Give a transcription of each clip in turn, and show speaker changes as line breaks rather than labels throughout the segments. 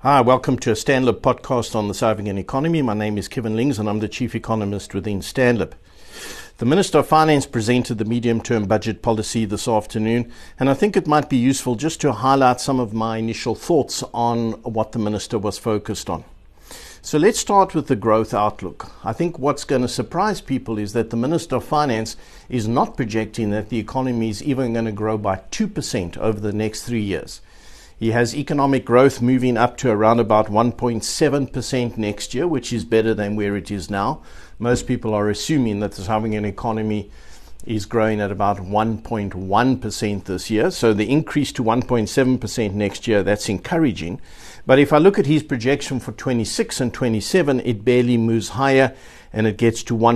Hi, welcome to a Stanlib podcast on the South African economy. My name is Kevin Lings and I'm the Chief Economist within Stanlib. The Minister of Finance presented the medium-term budget policy this afternoon, and I think it might be useful just to highlight some of my initial thoughts on what the Minister was focused on. So let's start with the growth outlook. I think what's going to surprise people is that the Minister of Finance is not projecting that the economy is even going to grow by 2% over the next 3 years. He has economic growth moving up to around about 1.7% next year, which is better than where it is now. Most people are assuming that the South African economy is growing at about 1.1% this year. So the increase to 1.7% next year, that's encouraging. But if I look at his projection for 26 and 27, it barely moves higher and it gets to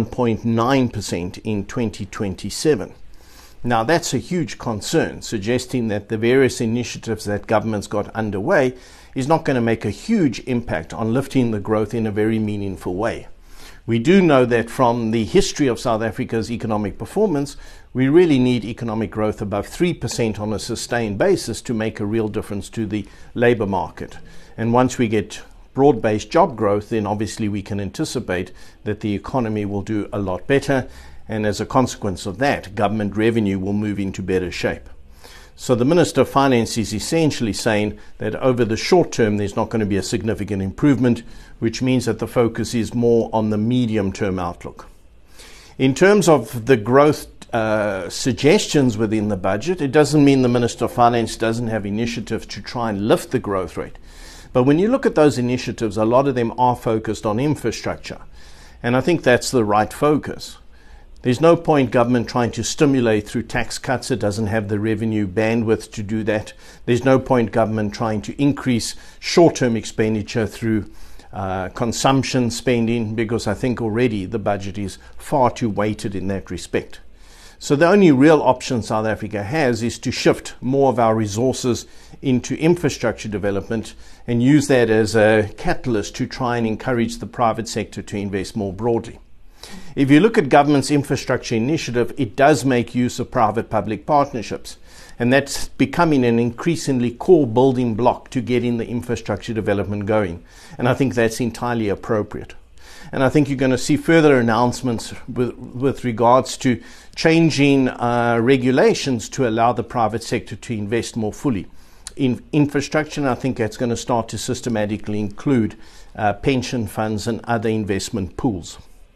1.9% in 2027. Now, that's a huge concern, suggesting that the various initiatives that government's got underway is not going to make a huge impact on lifting the growth in a very meaningful way. We do know that from the history of South Africa's economic performance, we really need economic growth above 3% on a sustained basis to make a real difference to the labor market. And once we get broad-based job growth, then obviously we can anticipate that the economy will do a lot better. And as a consequence of that, government revenue will move into better shape. So the Minister of Finance is essentially saying that over the short term, there's not going to be a significant improvement, which means that the focus is more on the medium-term outlook. In terms of the growth suggestions within the budget, it doesn't mean the Minister of Finance doesn't have initiatives to try and lift the growth rate. But when you look at those initiatives, a lot of them are focused on infrastructure. And I think that's the right focus. There's no point government trying to stimulate through tax cuts. It doesn't have the revenue bandwidth to do that. There's no point government trying to increase short-term expenditure through consumption spending, because I think already the budget is far too weighted in that respect. So the only real option South Africa has is to shift more of our resources into infrastructure development and use that as a catalyst to try and encourage the private sector to invest more broadly. If you look at government's infrastructure initiative, it does make use of private-public partnerships, and that's becoming an increasingly core building block to getting the infrastructure development going, and I think that's entirely appropriate. And I think you're going to see further announcements with regards to changing regulations to allow the private sector to invest more fully in infrastructure, and I think that's going to start to systematically include pension funds and other investment pools.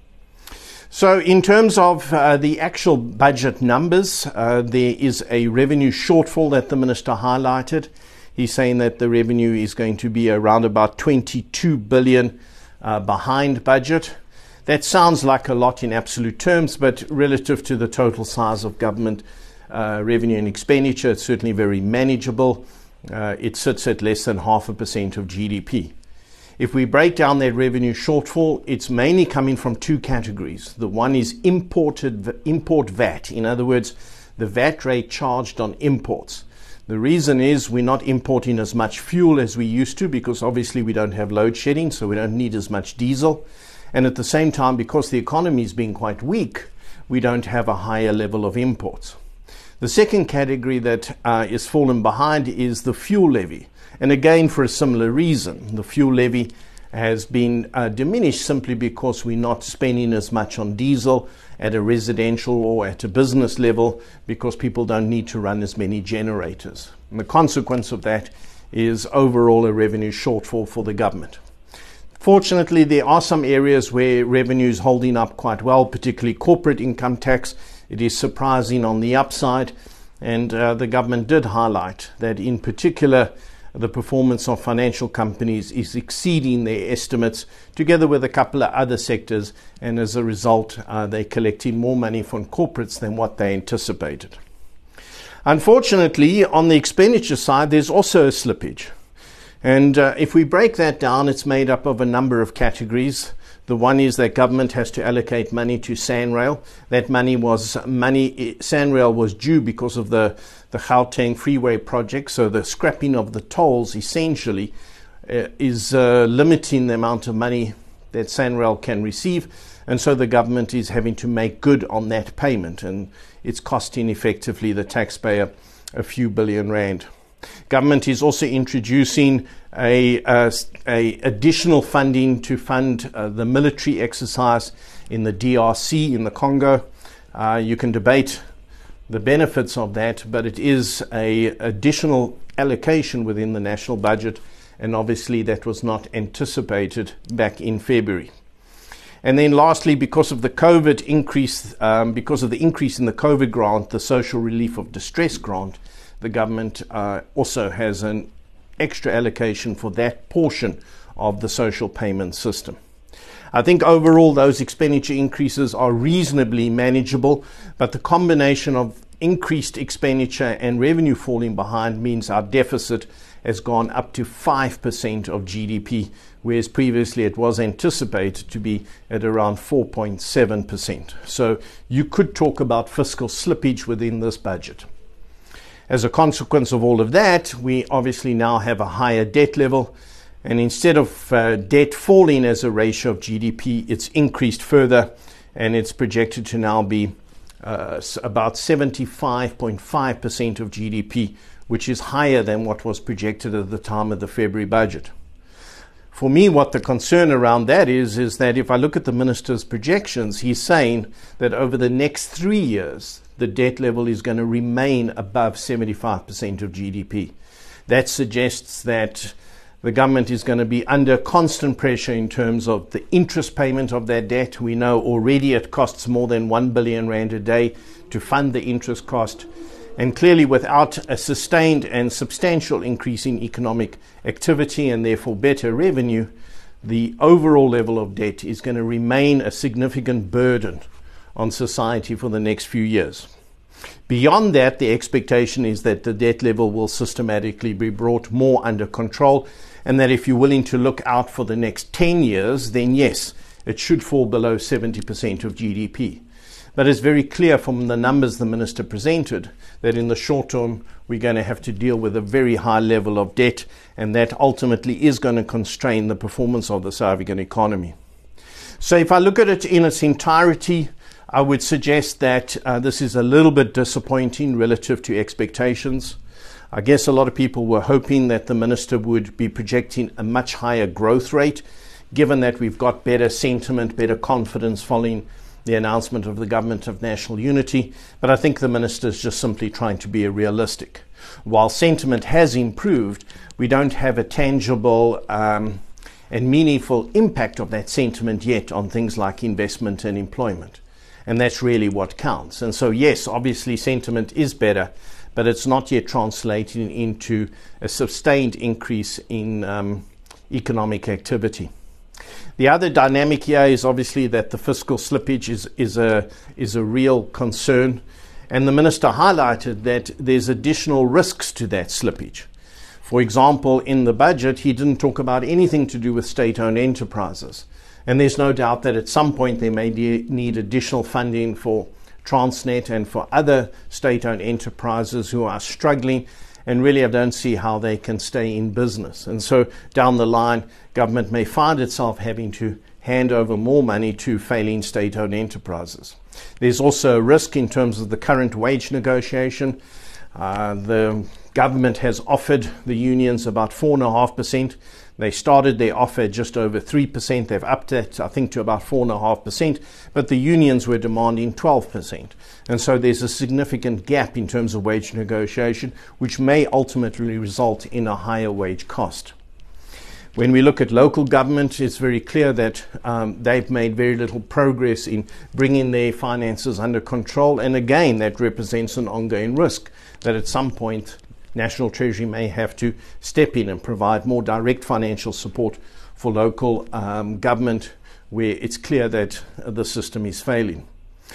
So in terms of the actual budget numbers, there is a revenue shortfall that the minister highlighted. He's saying that the revenue is going to be around about 22 billion behind budget. That sounds like a lot in absolute terms, but relative to the total size of government revenue and expenditure, it's certainly very manageable. It sits at less than 0.5% of GDP. If we break down that revenue shortfall, it's mainly coming from two categories. The one is import VAT. In other words, the VAT rate charged on imports. The reason is we're not importing as much fuel as we used to, because obviously we don't have load shedding, so we don't need as much diesel. And at the same time, because the economy is being quite weak, we don't have a higher level of imports. The second category that is fallen behind is the fuel levy. And again, for a similar reason, the fuel levy has been diminished simply because we're not spending as much on diesel at a residential or at a business level, because people don't need to run as many generators. And the consequence of that is overall a revenue shortfall for the government. Fortunately, there are some areas where revenue is holding up quite well, particularly corporate income tax. It is surprising on the upside, and the government did highlight that in particular the performance of financial companies is exceeding their estimates, together with a couple of other sectors, and as a result they're collecting more money from corporates than what they anticipated. Unfortunately, on the expenditure side, there's also a slippage. And if we break that down, it's made up of a number of categories. The one is that government has to allocate money to SANRAL. That SANRAL was due because of the Gauteng Freeway project. So the scrapping of the tolls essentially is limiting the amount of money that SANRAL can receive. And so the government is having to make good on that payment. And it's costing effectively the taxpayer a few billion rand. Government is also introducing a additional funding to fund the military exercise in the DRC, in the Congo. You can debate the benefits of that, but it is an additional allocation within the national budget, and obviously that was not anticipated back in February. And then lastly, because of the COVID increase, because of the increase in the COVID grant, the Social Relief of Distress grant, the government also has an extra allocation for that portion of the social payment system. I think overall those expenditure increases are reasonably manageable, but the combination of increased expenditure and revenue falling behind means our deficit has gone up to 5% of GDP, whereas previously it was anticipated to be at around 4.7%. So you could talk about fiscal slippage within this budget. As a consequence of all of that, we obviously now have a higher debt level, and instead of debt falling as a ratio of GDP, it's increased further, and it's projected to now be about 75.5% of GDP, which is higher than what was projected at the time of the February budget. For me, what the concern around that is that if I look at the minister's projections, he's saying that over the next 3 years, the debt level is going to remain above 75% of GDP. That suggests that the government is going to be under constant pressure in terms of the interest payment of that debt. We know already it costs more than 1 billion rand a day to fund the interest cost. And clearly, without a sustained and substantial increase in economic activity and therefore better revenue, the overall level of debt is going to remain a significant burden on society for the next few years. Beyond that, the expectation is that the debt level will systematically be brought more under control, and that if you're willing to look out for the next 10 years, then yes, it should fall below 70% of GDP. But it's very clear from the numbers the minister presented that in the short term, we're going to have to deal with a very high level of debt, and that ultimately is going to constrain the performance of the South African economy. So if I look at it in its entirety, I would suggest that this is a little bit disappointing relative to expectations. I guess a lot of people were hoping that the minister would be projecting a much higher growth rate, given that we've got better sentiment, better confidence following the announcement of the Government of National Unity. But I think the minister is just simply trying to be realistic. While sentiment has improved, we don't have a tangible and meaningful impact of that sentiment yet on things like investment and employment. And that's really what counts. And so, yes, obviously sentiment is better, but it's not yet translating into a sustained increase in economic activity. The other dynamic here is obviously that the fiscal slippage is a real concern. And the minister highlighted that there's additional risks to that slippage. For example, in the budget, he didn't talk about anything to do with state-owned enterprises. And there's no doubt that at some point they may need additional funding for Transnet and for other state-owned enterprises who are struggling, and really I don't see how they can stay in business. And so down the line, government may find itself having to hand over more money to failing state-owned enterprises. There's also a risk in terms of the current wage negotiation. The government has offered the unions about 4.5%. They started their offer just over 3%. They've upped it, I think, to about 4.5%, but the unions were demanding 12%. And so there's a significant gap in terms of wage negotiation, which may ultimately result in a higher wage cost. When we look at local government, it's very clear that they've made very little progress in bringing their finances under control. And again, that represents an ongoing risk that at some point National Treasury may have to step in and provide more direct financial support for local government where it's clear that the system is failing.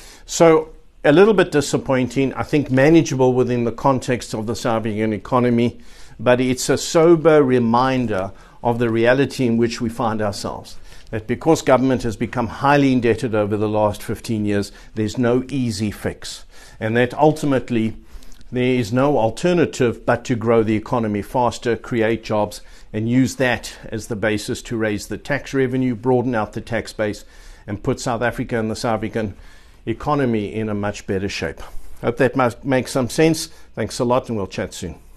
So a little bit disappointing, I think manageable within the context of the South African economy, but it's a sober reminder of the reality in which we find ourselves. That because government has become highly indebted over the last 15 years, there's no easy fix. And that ultimately there is no alternative but to grow the economy faster, create jobs, and use that as the basis to raise the tax revenue, broaden out the tax base, and put South Africa and the South African economy in a much better shape. Hope that makes some sense. Thanks a lot, and we'll chat soon.